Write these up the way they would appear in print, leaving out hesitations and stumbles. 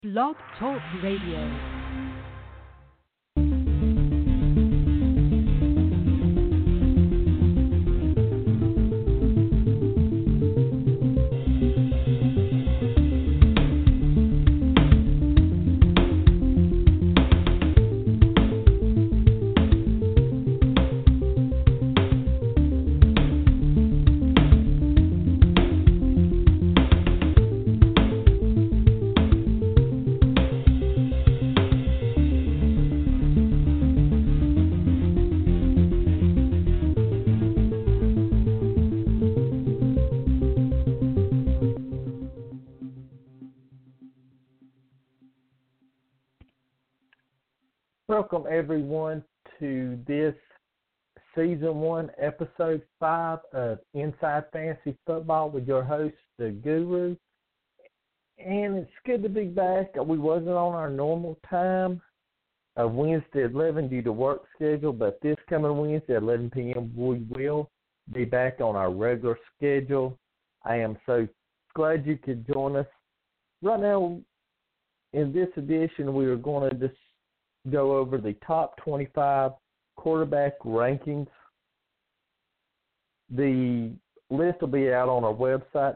Blog Talk Radio. Welcome, everyone, to this Season 1, Episode 5 of Inside Fantasy Football with your host, The Guru. And it's good to be back. We wasn't on our normal time of Wednesday at 11 due to work schedule, but this coming Wednesday at 11 p.m. we will be back on our regular schedule. I am so glad you could join us. Right now, in this edition, we are going to just go over the top 25 quarterback rankings. The list will be out on our website,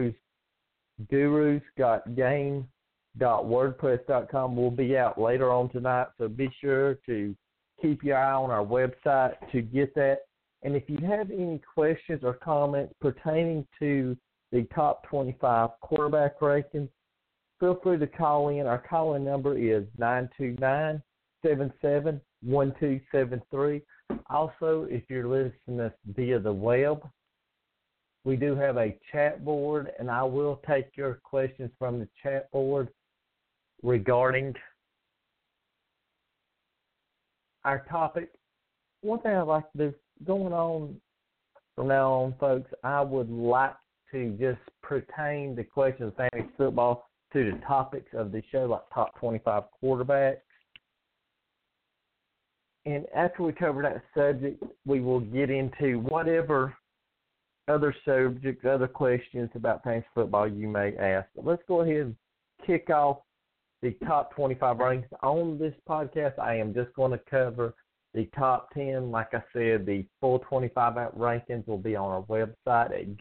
gurus.game.wordpress.com. Will be out later on tonight, so be sure to keep your eye on our website to get that. And if you have any questions or comments pertaining to the top 25 quarterback rankings, feel free to call in. Our call-in number is 929-771273. Also, if you're listening to us via the web, we do have a chat board, and I will take your questions from the chat board regarding our topic. One thing I'd like to do going on from now on, folks, I would like to just pertain the questions of fantasy football to the topics of the show, like top 25 quarterbacks. And after we cover that subject, we will get into whatever other subjects, other questions about fantasy football you may ask. But let's go ahead and kick off the top 25 rankings. On this podcast, I am just going to cover the top 10. Like I said, the full 25 rankings will be on our website at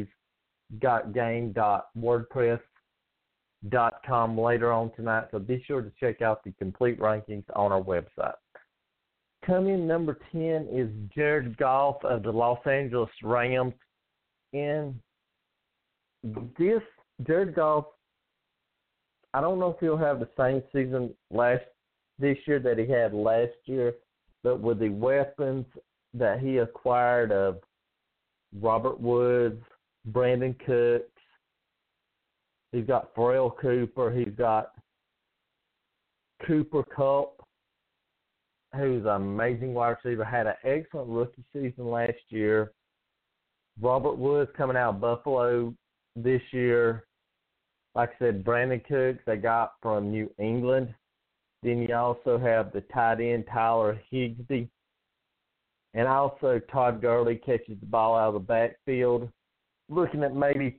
gurus.game.wordpress.com later on tonight. So be sure to check out the complete rankings on our website. Coming number 10 is Jared Goff of the Los Angeles Rams. And this Jared Goff, I don't know if he'll have the same season this year that he had last year, but with the weapons that he acquired of Robert Woods, Brandon Cooks, he's got Pharrell Cooper, he's got Cooper Kupp, who's an amazing wide receiver, had an excellent rookie season last year. Robert Woods coming out of Buffalo this year. Like I said, Brandon Cooks they got from New England. Then you also have the tight end Tyler Higbee. And also Todd Gurley catches the ball out of the backfield. Looking at maybe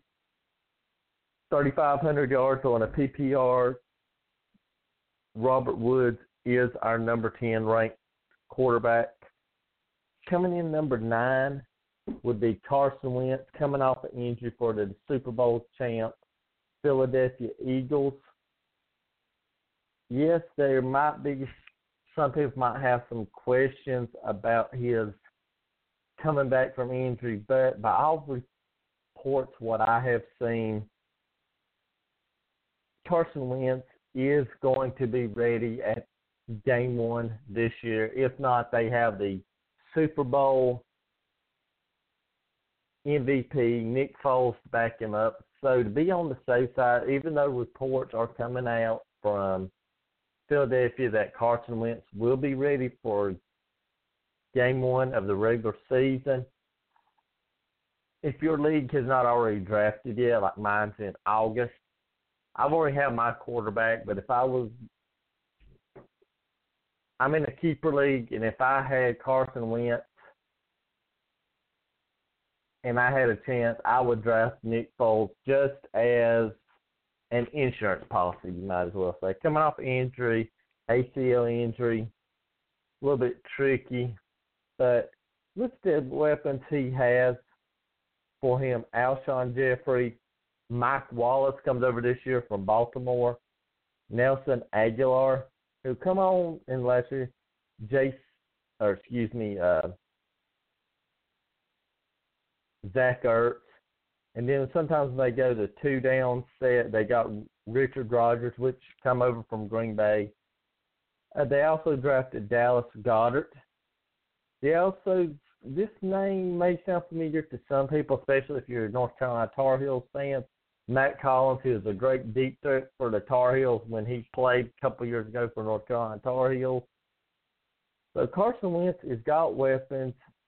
3,500 yards on a PPR. Robert Woods is our number 10 ranked quarterback. Coming in number 9 would be Carson Wentz, coming off an injury for the Super Bowl champ Philadelphia Eagles. Yes, there might be, some people might have some questions about his coming back from injury, but by all reports, what I have seen, Carson Wentz is going to be ready at Game 1 this year. If not, they have the Super Bowl MVP, Nick Foles, to back him up. So to be on the safe side, even though reports are coming out from Philadelphia that Carson Wentz will be ready for Game 1 of the regular season, if your league has not already drafted yet, like mine's in August, I've already had my quarterback, but if I'm in a keeper league, and if I had Carson Wentz and I had a chance, I would draft Nick Foles just as an insurance policy, you might as well say. Coming off injury, ACL injury, a little bit tricky, but look at the weapons he has for him. Alshon Jeffrey, Mike Wallace comes over this year from Baltimore, Nelson Aguilar, who come on in last year, Zach Ertz. And then sometimes they go to two-down set. They got Richard Rodgers, which come over from Green Bay. They also drafted Dallas Goedert. This name may sound familiar to some people, especially if you're a North Carolina Tar Heels fan. Matt Collins, who was a great deep threat for the Tar Heels when he played a couple years ago for North Carolina Tar Heels. So Carson Wentz has got weapons.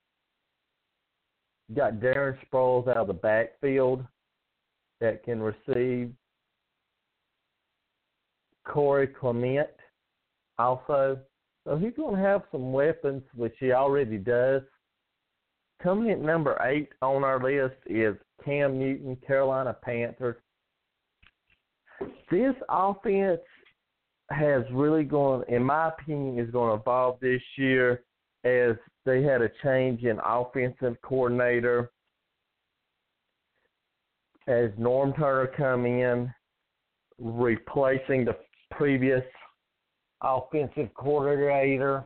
Got Darren Sproles out of the backfield that can receive. Corey Clement also. So he's going to have some weapons, which he already does. Coming at number 8 on our list is Cam Newton, Carolina Panthers. This offense has really gone, in my opinion, is going to evolve this year as they had a change in offensive coordinator, as Norm Turner come in, replacing the previous offensive coordinator.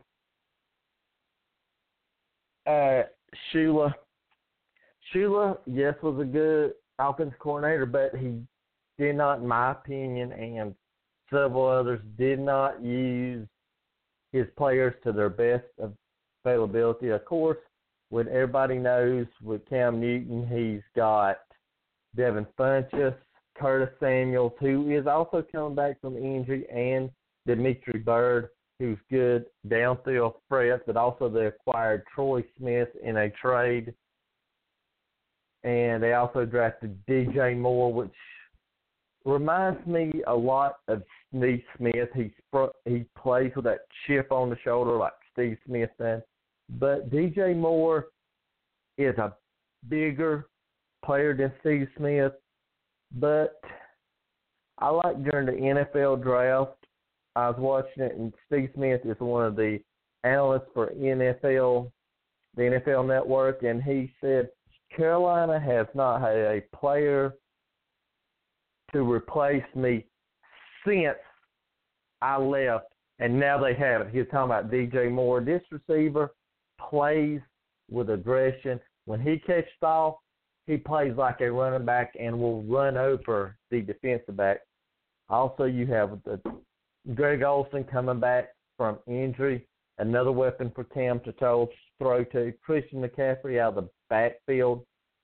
Shula, yes, was a good offensive coordinator, but he did not, in my opinion, and several others, did not use his players to their best availability. Of course, when everybody knows with Cam Newton, he's got Devin Funchess, Curtis Samuels, who is also coming back from injury, and Dimitri Bird, who's good downfield threat, but also they acquired Troy Smith in a trade. And they also drafted DJ Moore, which reminds me a lot of Steve Smith. He plays with that chip on the shoulder like Steve Smith does. But DJ Moore is a bigger player than Steve Smith. But I like during the NFL draft, I was watching it, and Steve Smith is one of the analysts for the NFL Network, and he said Carolina has not had a player to replace me since I left, and now they have it. He was talking about DJ Moore. This receiver plays with aggression. When he catches off, he plays like a running back and will run over the defensive back. Also, you have the Greg Olsen coming back from injury, another weapon for Cam to throw to. Christian McCaffrey out of the backfield.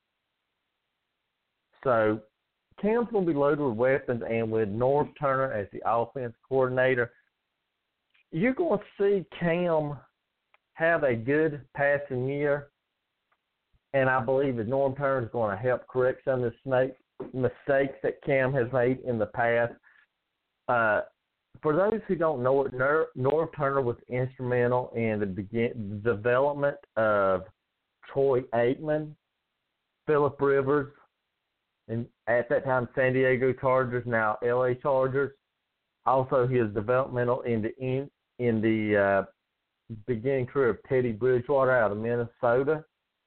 So Cam's going to be loaded with weapons, and with Norv Turner as the offense coordinator, you're going to see Cam have a good passing year, and I believe that Norv Turner is going to help correct some of the mistakes that Cam has made in the past. For those who don't know it, Norv Turner was instrumental in the development of Troy Aikman, Phillip Rivers, and at that time San Diego Chargers, now LA Chargers. Also, he was developmental in the beginning career of Teddy Bridgewater out of Minnesota,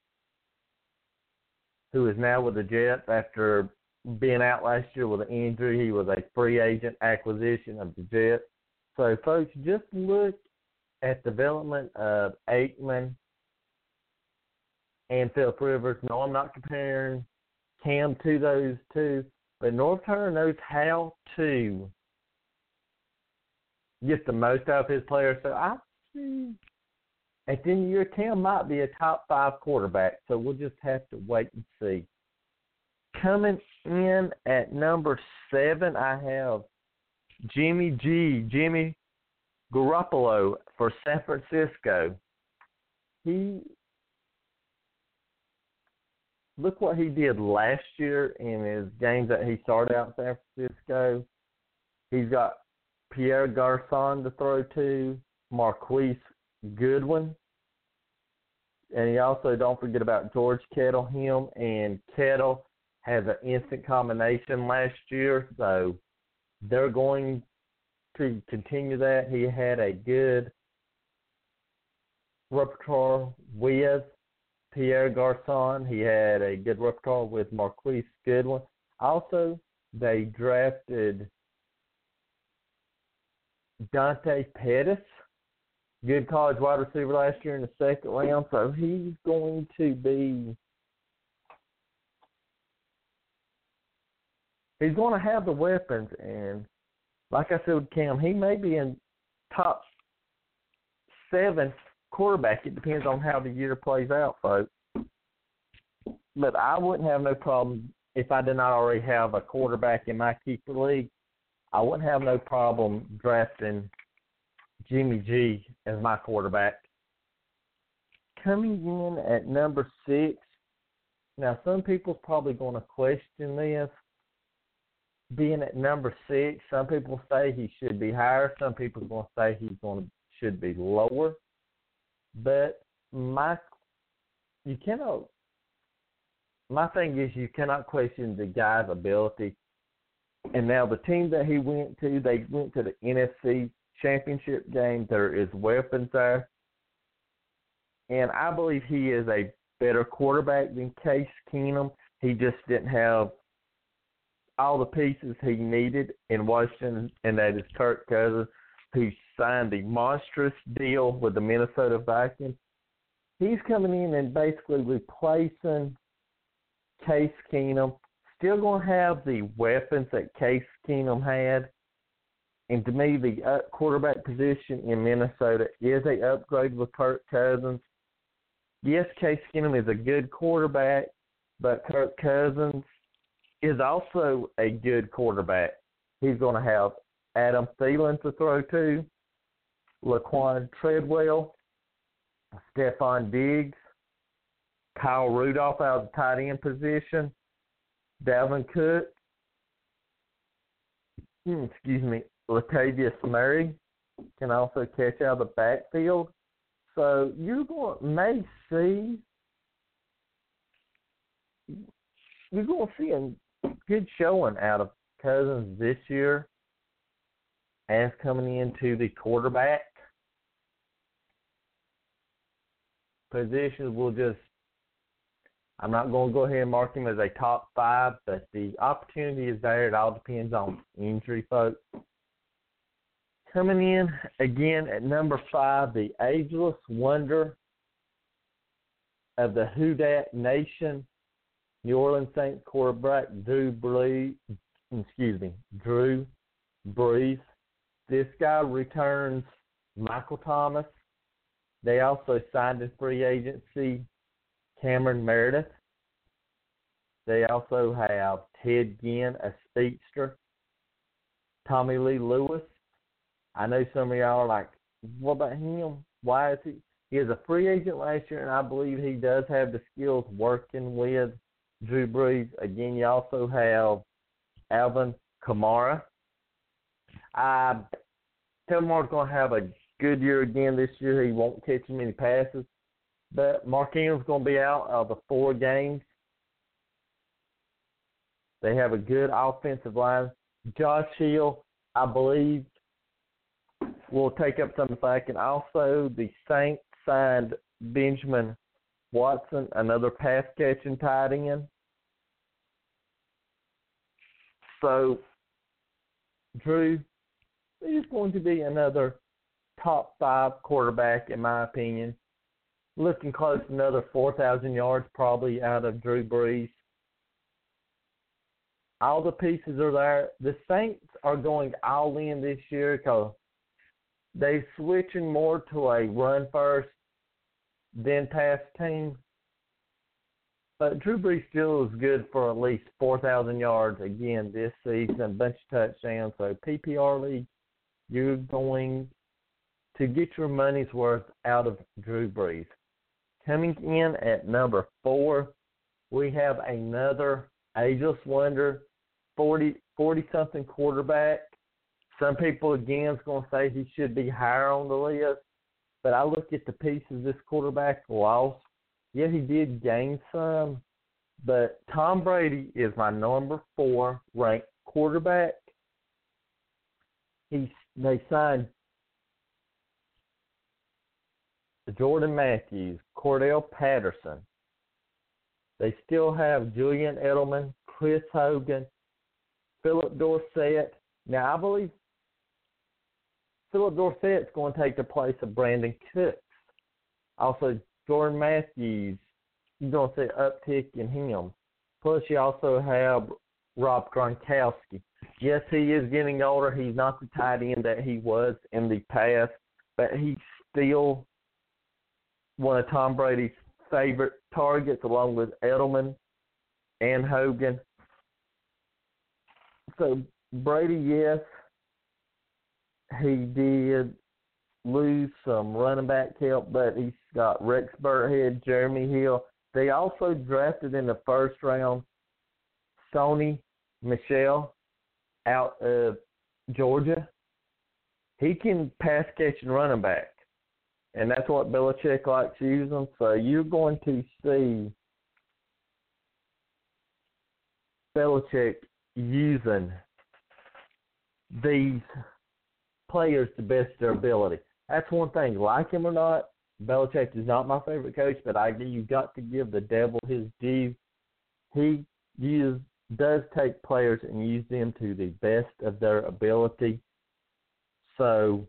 who is now with the Jets after being out last year with an injury. He was a free agent acquisition of the Jets. So, folks, just look at development of Aikman and Phillip Rivers. No, I'm not comparing Cam to those two, but Norv Turner knows how to get the most out of his players. So I see at the end of the year, Cam might be a top 5 quarterback. So we'll just have to wait and see. Coming in at number 7, I have Jimmy Garoppolo for San Francisco. Look what he did last year in his games that he started out in San Francisco. He's got Pierre Garçon to throw to, Marquise Goodwin. And he also, don't forget about George Kittle. Him and Kittle has an instant combination last year. So they're going to continue that. He had a good repertoire with Pierre Garcon. He had a good repertoire with Marquise Goodwin. Also, they drafted Dante Pettis, good college wide receiver last year in the second round. So he's going to have the weapons. And like I said with Cam, he may be in top 7 quarterback. It depends on how the year plays out, folks. But I wouldn't have no problem if I did not already have a quarterback in my keeper league. I wouldn't have no problem drafting Jimmy G as my quarterback. Coming in at number 6, now some people's probably going to question this. Being at number 6, some people say he should be higher. Some people are going to say should be lower. But my thing is, you cannot question the guy's ability. And now the team that he went to, they went to the NFC Championship game. There is weapons there. And I believe he is a better quarterback than Case Keenum. He just didn't have all the pieces he needed in Washington, and that is Kirk Cousins, who signed the monstrous deal with the Minnesota Vikings. He's coming in and basically replacing Case Keenum. Still going to have the weapons that Case Keenum had. And to me, the quarterback position in Minnesota is an upgrade with Kirk Cousins. Yes, Case Keenum is a good quarterback, but Kirk Cousins is also a good quarterback. He's going to have Adam Thielen to throw to, Laquan Treadwell, Stephon Diggs, Kyle Rudolph out of the tight end position, Dalvin Cook, Latavius Murray can also catch out of the backfield. So you're going to see a good showing out of Cousins this year as coming into the quarterback positions. I'm not going to go ahead and mark him as a top 5, but the opportunity is there. It all depends on injury, folks. Coming in again at number 5, the ageless wonder of the Who Dat Nation, New Orleans Saints quarterback Drew Brees. This guy returns Michael Thomas. They also signed in free agency Cameron Meredith. They also have Ted Ginn, a speedster. Tommy Lee Lewis. I know some of y'all are like, what about him? Why is he? He is a free agent last year, and I believe he does have the skills working with Drew Brees. Again, you also have Alvin Kamara. Kamara's going to have a good year again this year. He won't catch many passes. But Mark Ingram's going to be out of the 4 games. They have a good offensive line. Josh Hill, I believe, will take up some of the slack. And also the Saints signed Benjamin Watson, another pass-catching tight end. So Drew is going to be another top 5 quarterback, in my opinion. Looking close to another 4,000 yards probably out of Drew Brees. All the pieces are there. The Saints are going all in this year because they're switching more to a run-first, then pass team. But Drew Brees still is good for at least 4,000 yards again this season, a bunch of touchdowns. So PPR league, you're going to get your money's worth out of Drew Brees. Coming in at number 4, we have another ageless wonder, 40-something quarterback. Some people, again, is going to say he should be higher on the list. But I look at the pieces this quarterback lost. Yeah, he did gain some. But Tom Brady is my number 4 ranked quarterback. They signed Jordan Matthews, Cordell Patterson. They still have Julian Edelman, Chris Hogan, Philip Dorsett. Now, I believe Philip Dorsett's going to take the place of Brandon Cooks. Also, Jordan Matthews, you're going to see an uptick in him. Plus, you also have Rob Gronkowski. Yes, he is getting older. He's not the tight end that he was in the past, but he's still one of Tom Brady's favorite targets, along with Edelman and Hogan. So, Brady, yes, he did lose some running back help, but he's got Rex Burkhead, Jeremy Hill. They also drafted in the first round Sony Michel out of Georgia. He can pass catch and running back, and that's what Belichick likes using. So you're going to see Belichick using these players to best their ability. That's one thing. Like him or not, Belichick is not my favorite coach, but you've got to give the devil his due. He does take players and use them to the best of their ability. So,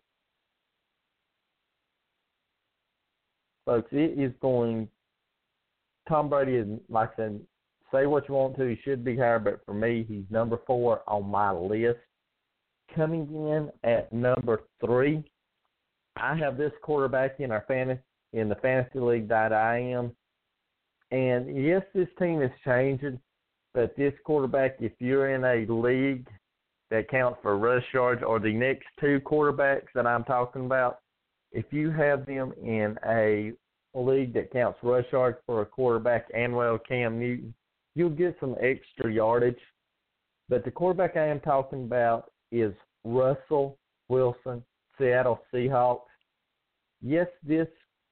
folks, it is going. Tom Brady is, like I said, say what you want to, he should be higher, but for me, he's number 4 on my list. Coming in at number 3, I have this quarterback in the fantasy league that I am. And yes, this team is changing, but this quarterback, if you're in a league that counts for rush yards, or the next 2 quarterbacks that I'm talking about, if you have them in a league that counts rush yards for a quarterback and Cam Newton, you'll get some extra yardage. But the quarterback I am talking about is Russell Wilson, Seattle Seahawks. Yes, this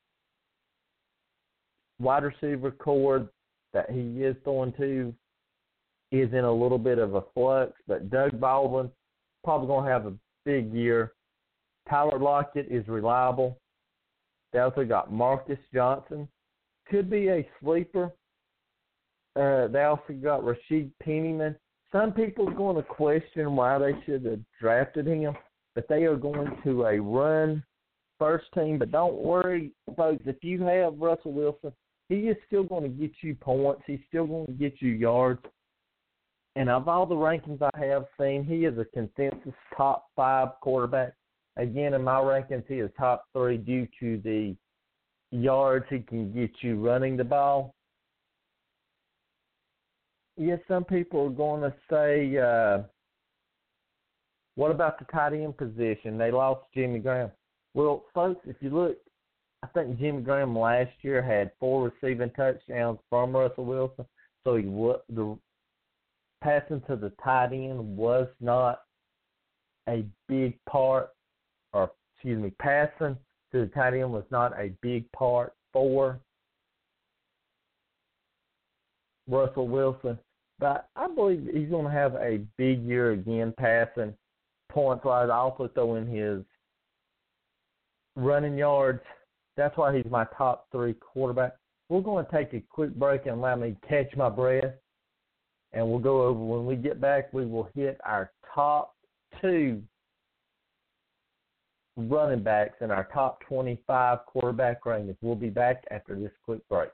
wide receiver core that he is throwing to is in a little bit of a flux, but Doug Baldwin probably going to have a big year. Tyler Lockett is reliable. They also got Marcus Johnson. Could be a sleeper. They also got Rashid Pennyman. Some people are going to question why they should have drafted him, but they are going to a run first team. But don't worry, folks, if you have Russell Wilson, he is still going to get you points. He's still going to get you yards. And of all the rankings I have seen, he is a consensus top 5 quarterback. Again, in my rankings, he is top 3 due to the yards he can get you running the ball. Yes, some people are going to say, what about the tight end position? They lost Jimmy Graham. Well, folks, if you look, I think Jimmy Graham last year had 4 receiving touchdowns from Russell Wilson. So the passing to the tight end was not a big part, passing to the tight end was not a big part for Russell Wilson. But I believe he's going to have a big year again passing points-wise. I also throw in his running yards. That's why he's my top 3 quarterback. We're going to take a quick break and allow me to catch my breath. And we'll go over, when we get back, we will hit our top 2 running backs and our top 25 quarterback rankings. We'll be back after this quick break.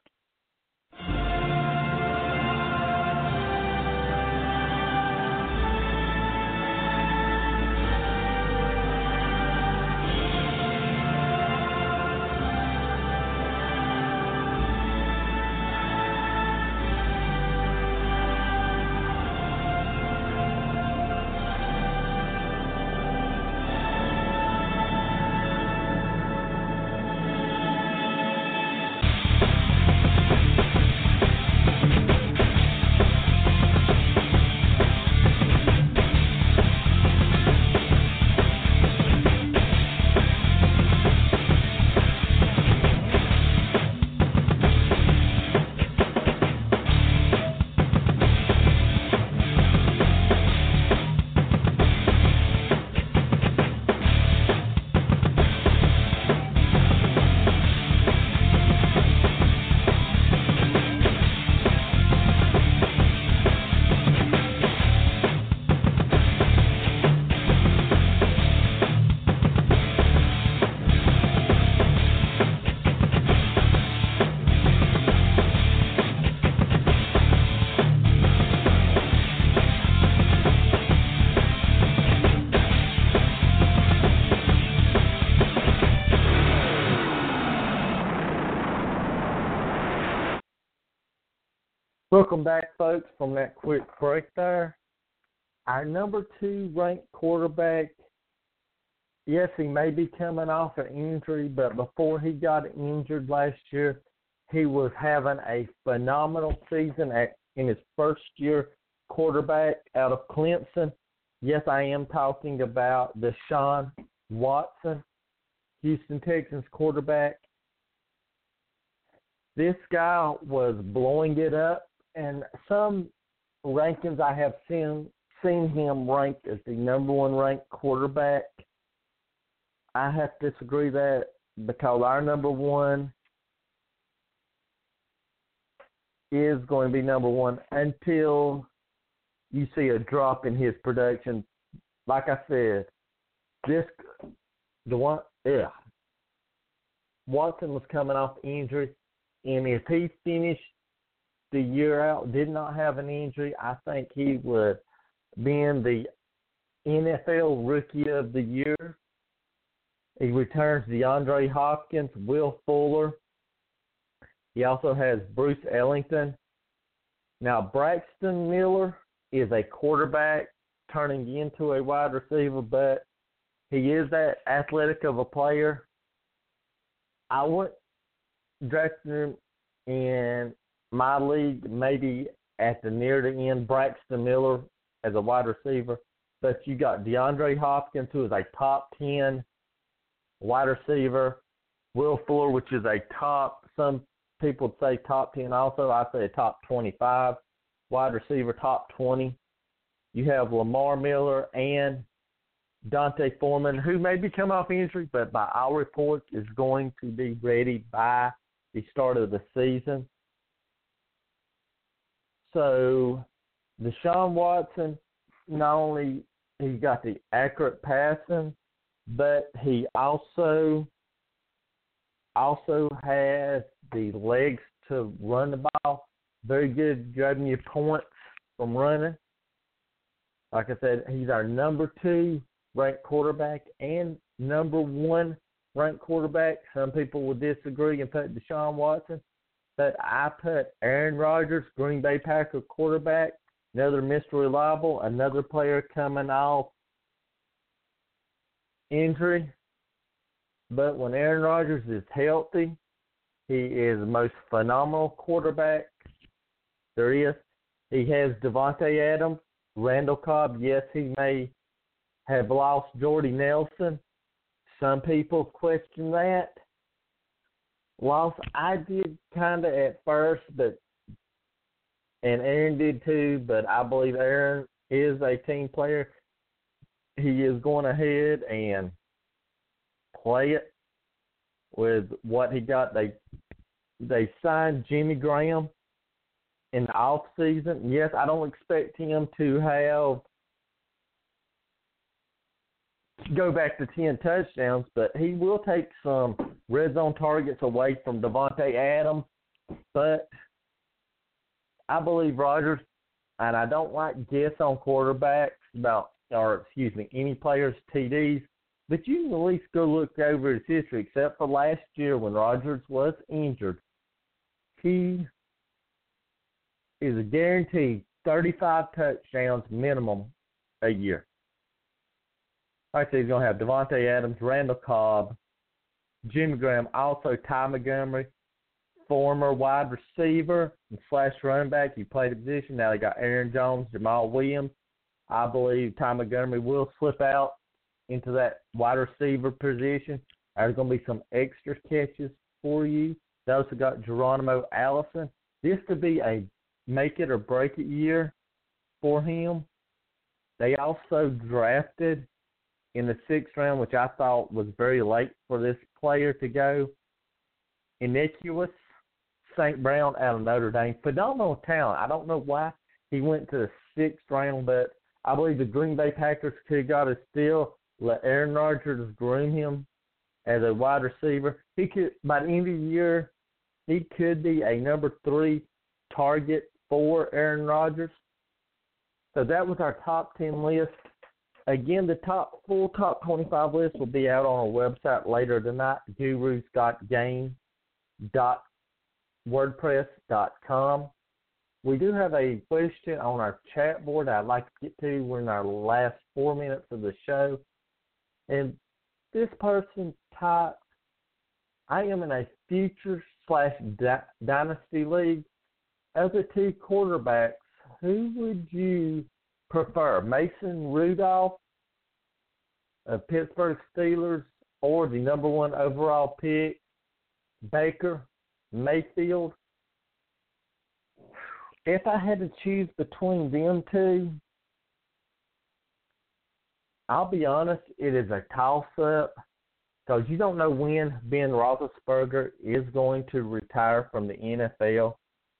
Welcome back, folks, from that quick break there. Our number 2 ranked quarterback, yes, he may be coming off an injury, but before he got injured last year, he was having a phenomenal season in his first year quarterback out of Clemson. Yes, I am talking about Deshaun Watson, Houston Texans quarterback. This guy was blowing it up, and some rankings I have seen him ranked as the number 1 ranked quarterback. I have to disagree that because our number 1 is going to be number 1 until you see a drop in his production. Like I said, Watson was coming off injury, and if he finished the year out, did not have an injury, I think he would be in the NFL Rookie of the Year. He returns DeAndre Hopkins, Will Fuller. He also has Bruce Ellington. Now, Braxton Miller is a quarterback turning into a wide receiver, but he is that athletic of a player. I would draft him in my league maybe at the near the end, Braxton Miller as a wide receiver. But you got DeAndre Hopkins, who is a top 10 wide receiver. Will Fuller, which is a some people would say top 10 also. I say a top 25 wide receiver, top 20. You have Lamar Miller and Dante Foreman, who may be coming off injury, but by our reports is going to be ready by the start of the season. So Deshaun Watson, not only he got the accurate passing, but he also has the legs to run the ball. Very good grabbing your points from running. Like I said, he's our number 2 ranked quarterback and number 1 ranked quarterback. Some people will disagree and put Deshaun Watson, but I put Aaron Rodgers, Green Bay Packer quarterback, another Mr. Reliable, another player coming off injury. But when Aaron Rodgers is healthy, he is the most phenomenal quarterback there is. He has Devontae Adams, Randall Cobb. Yes, he may have lost Jordy Nelson. Some people question that loss. I did kind of at first, and Aaron did too, but I believe Aaron is a team player. He is going ahead and play it with what he got. They signed Jimmy Graham in the offseason. Yes, I don't expect him to go back to 10 touchdowns, but he will take some red zone targets away from Devontae Adams. But I believe Rodgers, and I don't like guess on quarterbacks any players' TDs, but you can at least go look over his history, except for last year when Rodgers was injured. He is a guaranteed 35 touchdowns minimum a year. Like I said, he's going to have Devontae Adams, Randall Cobb, Jimmy Graham, also Ty Montgomery, former wide receiver and / running back. He played the position. Now they got Aaron Jones, Jamal Williams. I believe Ty Montgomery will slip out into that wide receiver position. There's going to be some extra catches for you. They also got Geronimo Allison. This could be a make-it-or-break-it year for him. They also drafted in the 6th round, which I thought was very late for this player to go, Iniquitous St. Brown out of Notre Dame. Phenomenal talent. I don't know why he went to the 6th round, but I believe the Green Bay Packers could have got a steal, let Aaron Rodgers groom him as a wide receiver. He could, by the end of the year, he could be a number 3 target for Aaron Rodgers. So that was our top 10 list. Again, the full top 25 list will be out on our website later tonight, gurus.game.wordpress.com. we do have a question on our chat board I'd like to get to. We're in our last 4 minutes of the show. And this person typed, I am in a future/dynasty league. Of the two quarterbacks, who would you prefer? Mason Rudolph of Pittsburgh Steelers or the number 1 overall pick, Baker Mayfield? If I had to choose between them two, I'll be honest, it is a toss-up because you don't know when Ben Roethlisberger is going to retire from the NFL.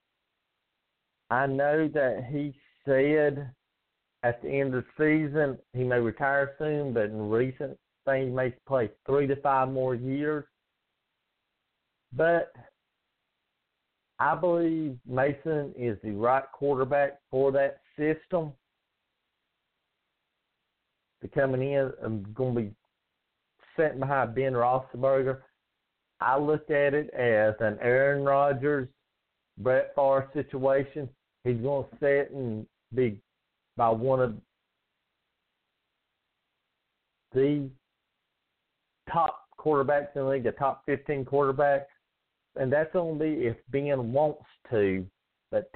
I know that he said at the end of the season he may retire soon, but in recent things he may play 3 to 5 more years. But I believe Mason is the right quarterback for that system. Coming in, I'm going to be sitting behind Ben Roethlisberger. I look at it as an Aaron Rodgers, Brett Favre situation. He's going to sit and be by one of the top quarterbacks in the league, the top 15 quarterbacks. And that's going to be if Ben wants to. But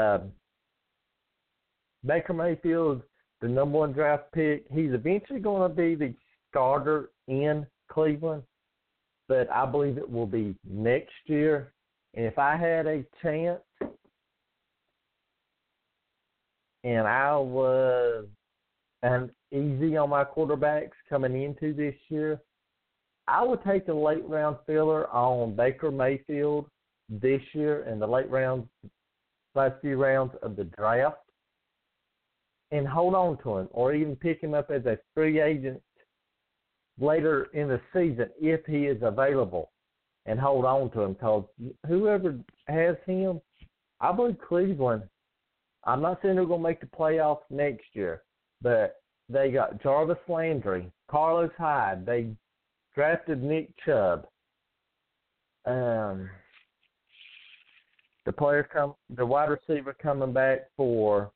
Baker Mayfield, the number 1 draft pick, he's eventually going to be the starter in Cleveland, but I believe it will be next year. And if I had a chance and I was easy on my quarterbacks coming into this year, I would take a late round filler on Baker Mayfield this year in the late rounds, last few rounds of the draft, and hold on to him, or even pick him up as a free agent later in the season if he is available, and hold on to him, because whoever has him, I believe Cleveland, I'm not saying they're going to make the playoffs next year, but they got Jarvis Landry, Carlos Hyde, they drafted Nick Chubb. The wide receiver coming back for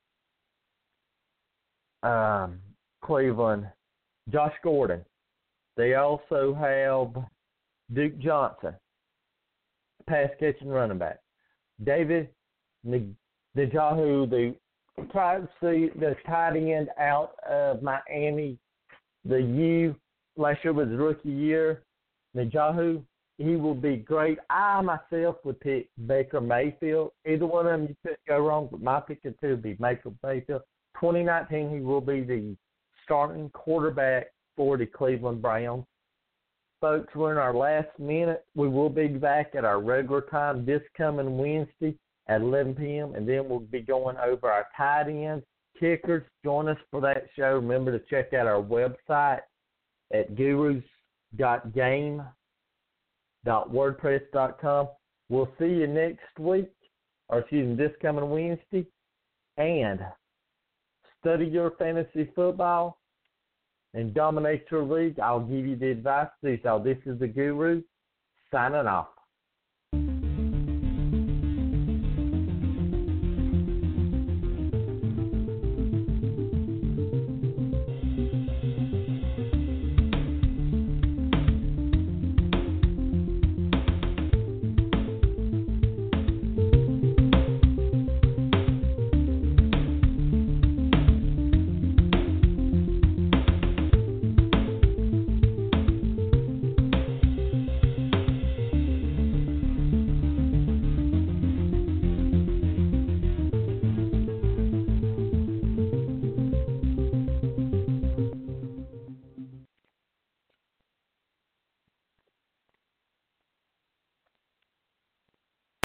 Cleveland, Josh Gordon. They also have Duke Johnson, pass catching running back. David Njoku, the tight end out of Miami, the U. Last year was rookie year. Njoku, he will be great. I myself would pick Baker Mayfield. Either one of them you couldn't go wrong, but my pick would be Baker Mayfield. 2019, he will be the starting quarterback for the Cleveland Browns. Folks, we're in our last minute. We will be back at our regular time this coming Wednesday at 11 p.m., and then we'll be going over our tight ends, kickers. Join us for that show. Remember to check out our website at gurus.game.wordpress.com. We'll see you next week, this coming Wednesday, and study your fantasy football and dominate your league. I'll give you the advice. This is the Guru signing off.